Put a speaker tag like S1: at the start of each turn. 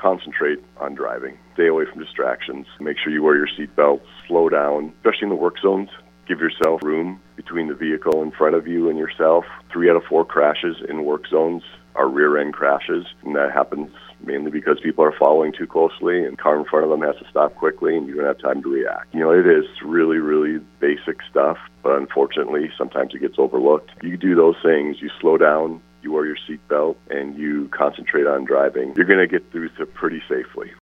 S1: concentrate on driving. Stay away from distractions. Make sure you wear your seatbelt. Slow down, especially in the work zones. Give yourself room between the vehicle in front of you and yourself. 3 out of 4 crashes in work zones are rear-end crashes, and that happens mainly because people are following too closely and the car in front of them has to stop quickly and you don't have time to react. It is really, really basic stuff, but unfortunately sometimes it gets overlooked. You do those things, you slow down, you wear your seatbelt, and you concentrate on driving, you're going to get through pretty safely.